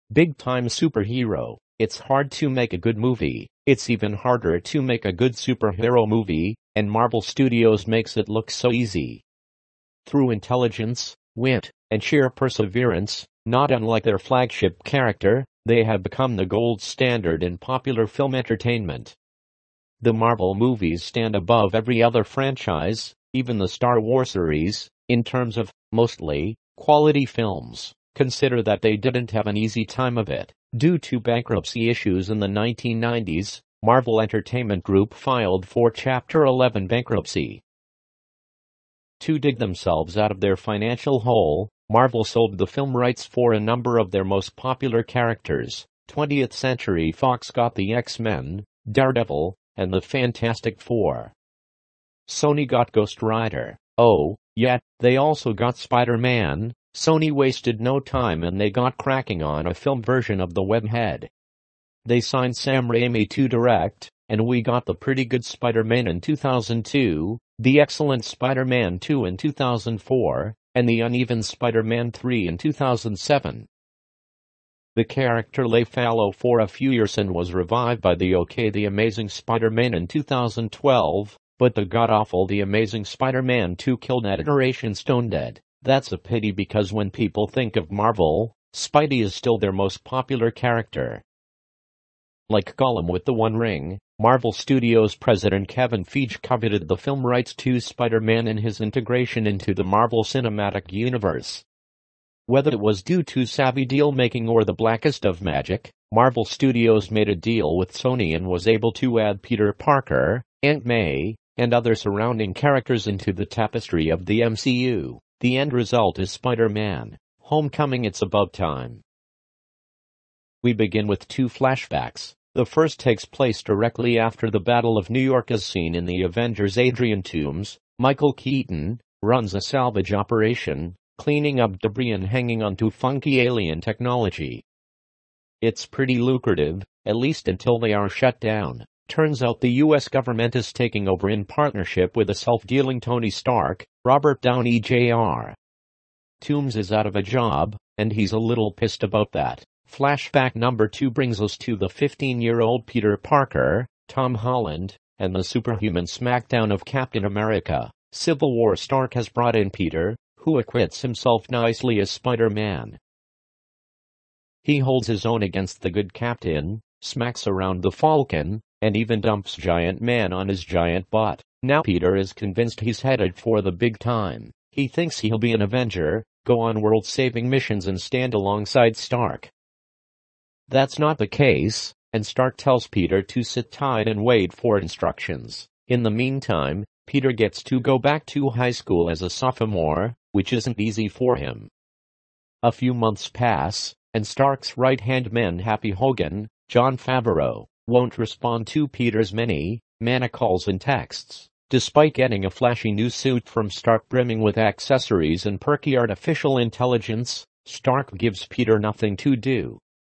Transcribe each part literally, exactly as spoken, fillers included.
Big-time superhero. It's hard to make a good movie. It's even harder to make a good superhero movie, and Marvel Studios makes it look so easy. Through intelligence, wit, and sheer perseverance, not unlike their flagship character, they have become the gold standard in popular film entertainment. The Marvel movies stand above every other franchise, even the Star Wars series, in terms of, mostly, quality films. Consider that they didn't have an easy time of it. Due to bankruptcy issues in the nineteen nineties, Marvel Entertainment Group filed for Chapter eleven bankruptcy. To dig themselves out of their financial hole, Marvel sold the film rights for a number of their most popular characters. twentieth Century Fox got the X-Men, Daredevil, and the Fantastic Four. Sony got Ghost Rider. Oh, yet, they also got Spider-Man. Sony wasted no time and they got cracking on a film version of the Webhead. They signed Sam Raimi to direct, and we got the pretty good Spider-Man in two thousand two, the excellent Spider-Man two in two thousand four, and the uneven Spider-Man three in two thousand seven. The character lay fallow for a few years and was revived by the OK The Amazing Spider-Man in two thousand twelve, but the god-awful The Amazing Spider-Man two killed that iteration stone dead. That's a pity because when people think of Marvel, Spidey is still their most popular character. Like Gollum with the One Ring, Marvel Studios president Kevin Feige coveted the film rights to Spider-Man and his integration into the Marvel Cinematic Universe. Whether it was due to savvy deal-making or the blackest of magic, Marvel Studios made a deal with Sony and was able to add Peter Parker, Aunt May, and other surrounding characters into the tapestry of the M C U. The end result is Spider-Man: Homecoming. It's about time. We begin with two flashbacks. The first takes place directly after the Battle of New York as seen in the Avengers. Adrian Toomes, Michael Keaton, runs a salvage operation, cleaning up debris and hanging onto funky alien technology. It's pretty lucrative, at least until they are shut down. Turns out the U S government is taking over in partnership with a self-dealing Tony Stark, Robert Downey Junior Toomes is out of a job, and he's a little pissed about that. Flashback number two brings us to the fifteen-year-old Peter Parker, Tom Holland, and the superhuman smackdown of Captain America. Civil War. Stark has brought in Peter, who acquits himself nicely as Spider-Man. He holds his own against the good Captain, smacks around the Falcon, and even dumps Giant Man on his giant butt. Now Peter is convinced he's headed for the big time. He thinks he'll be an Avenger, go on world-saving missions and stand alongside Stark. That's not the case, and Stark tells Peter to sit tight and wait for instructions. In the meantime, Peter gets to go back to high school as a sophomore, which isn't easy for him. A few months pass, and Stark's right-hand man Happy Hogan, Jon Favreau, won't respond to Peter's many, mana calls and texts. Despite getting a flashy new suit from Stark brimming with accessories and perky artificial intelligence, Stark gives Peter nothing to do.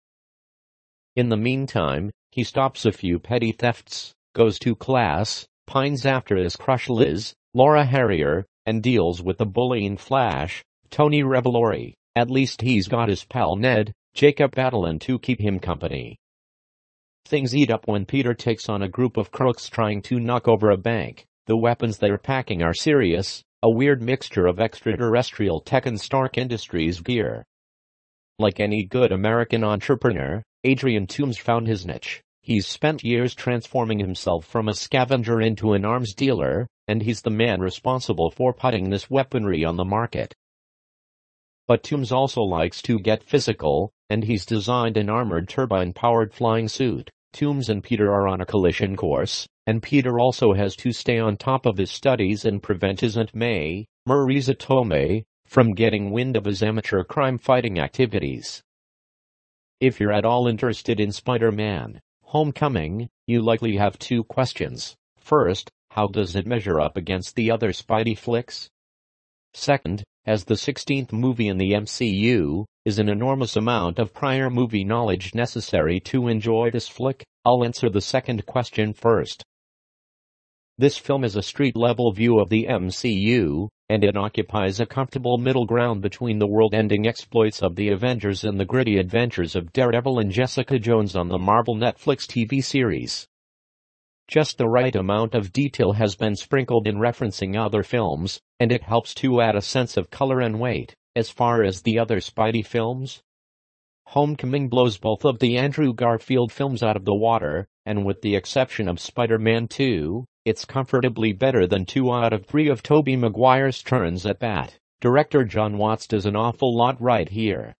In the meantime, he stops a few petty thefts, goes to class, pines after his crush Liz, Laura Harrier, and deals with the bullying Flash, Tony Revolori. At least he's got his pal Ned, Jacob Batalon to keep him company. Things heat up when Peter takes on a group of crooks trying to knock over a bank. The weapons they're packing are serious, a weird mixture of extraterrestrial tech and Stark Industries gear. Like any good American entrepreneur, Adrian Toomes found his niche. He's spent years transforming himself from a scavenger into an arms dealer, and he's the man responsible for putting this weaponry on the market. But Toomes also likes to get physical, and he's designed an armored turbine-powered flying suit. Toomes and Peter are on a collision course, and Peter also has to stay on top of his studies and prevent his Aunt May, Marisa Tomei, from getting wind of his amateur crime-fighting activities. If you're at all interested in Spider-Man: Homecoming, you likely have two questions. First, how does it measure up against the other Spidey flicks? Second, as the sixteenth movie in the M C U, is an enormous amount of prior movie knowledge necessary to enjoy this flick? I'll answer the second question first. This film is a street-level view of the M C U, and it occupies a comfortable middle ground between the world-ending exploits of the Avengers and the gritty adventures of Daredevil and Jessica Jones on the Marvel Netflix T V series. Just the right amount of detail has been sprinkled in referencing other films, and it helps to add a sense of color and weight. As far as the other Spidey films, Homecoming blows both of the Andrew Garfield films out of the water, and with the exception of Spider-Man two, it's comfortably better than two out of three of Tobey Maguire's turns at bat. Director Jon Watts does an awful lot right here.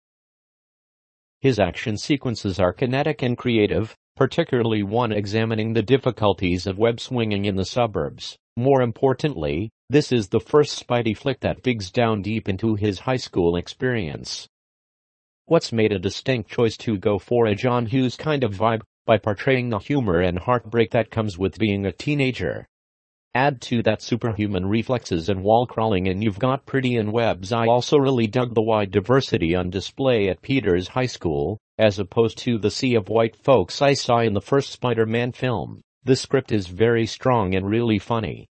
His action sequences are kinetic and creative, particularly one examining the difficulties of web swinging in the suburbs. More importantly, this is the first Spidey flick that digs down deep into his high school experience. Watts made a distinct choice to go for a John Hughes kind of vibe, by portraying the humor and heartbreak that comes with being a teenager. Add to that superhuman reflexes and wall crawling and you've got Pretty in Webs. I also really dug the wide diversity on display at Peter's high school, as opposed to the sea of white folks I saw in the first Spider-Man film. The script is very strong and really funny.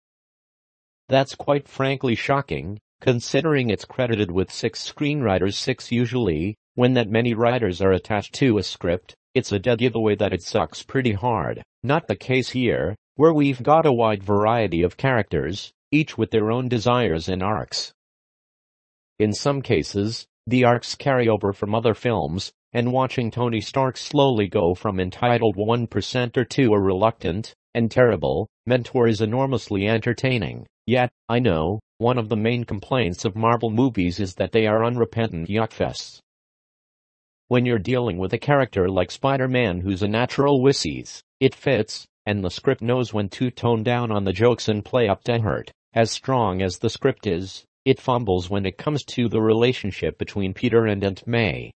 That's quite frankly shocking, considering it's credited with six screenwriters. Six usually, when that many writers are attached to a script, it's a dead giveaway that it sucks pretty hard. Not the case here, where we've got a wide variety of characters, each with their own desires and arcs. In some cases, the arcs carry over from other films, and watching Tony Stark slowly go from entitled one percenter to a reluctant and terrible mentor is enormously entertaining. Yet, I know, one of the main complaints of Marvel movies is that they are unrepentant yuckfests. When you're dealing with a character like Spider-Man who's a natural wussies, it fits, and the script knows when to tone down on the jokes and play up to hurt. As strong as the script is, it fumbles when it comes to the relationship between Peter and Aunt May.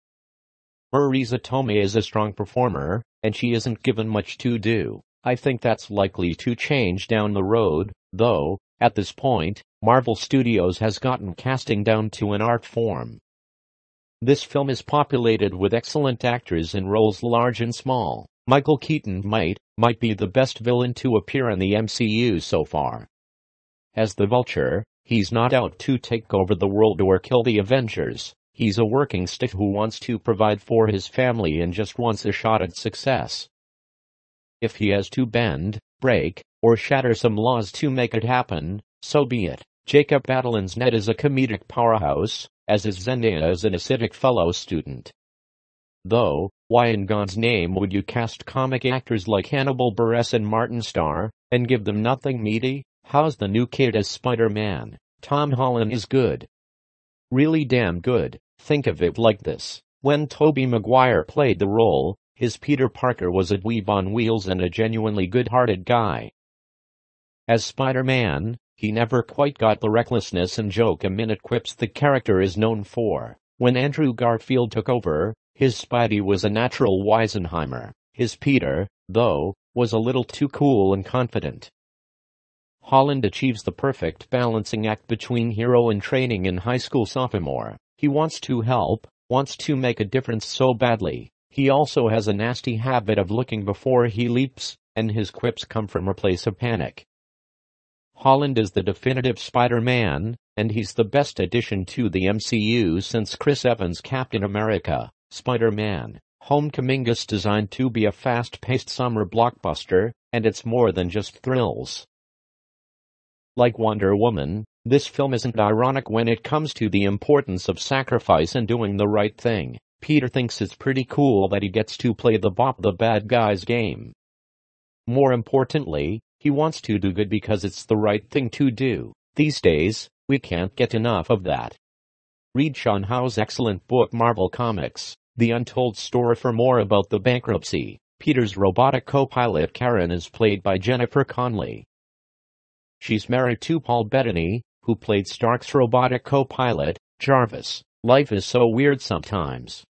Marisa Tomei is a strong performer, and she isn't given much to do. I think that's likely to change down the road, though, at this point, Marvel Studios has gotten casting down to an art form. This film is populated with excellent actors in roles large and small. Michael Keaton might, might be the best villain to appear in the M C U so far. As the Vulture, he's not out to take over the world or kill the Avengers. He's a working stiff who wants to provide for his family and just wants a shot at success. If he has to bend, break, or shatter some laws to make it happen, so be it. Jacob Batalon's Ned is a comedic powerhouse, as is Zendaya as an acidic fellow student. Though, why in God's name would you cast comic actors like Hannibal Buress and Martin Starr, and give them nothing meaty? How's the new kid as Spider-Man? Tom Holland is good. Really damn good. Think of it like this. When Tobey Maguire played the role, his Peter Parker was a dweeb on wheels and a genuinely good-hearted guy. As Spider-Man, he never quite got the recklessness and joke-a-minute quips the character is known for. When Andrew Garfield took over, his Spidey was a natural Weisenheimer. His Peter, though, was a little too cool and confident. Holland achieves the perfect balancing act between hero and training in high school sophomore. He wants to help, wants to make a difference so badly. He also has a nasty habit of looking before he leaps, and his quips come from a place of panic. Holland is the definitive Spider-Man, and he's the best addition to the M C U since Chris Evans' Captain America. Spider-Man: Homecoming is designed to be a fast-paced summer blockbuster, and it's more than just thrills. Like Wonder Woman, this film isn't ironic when it comes to the importance of sacrifice and doing the right thing. Peter thinks it's pretty cool that he gets to play the bop the bad guys game. More importantly, he wants to do good because it's the right thing to do. These days, we can't get enough of that. Read Sean Howe's excellent book Marvel Comics: The Untold Story for more about the bankruptcy. Peter's robotic co-pilot Karen is played by Jennifer Connelly. She's married to Paul Bettany, who played Stark's robotic co-pilot, Jarvis. Life is so weird sometimes.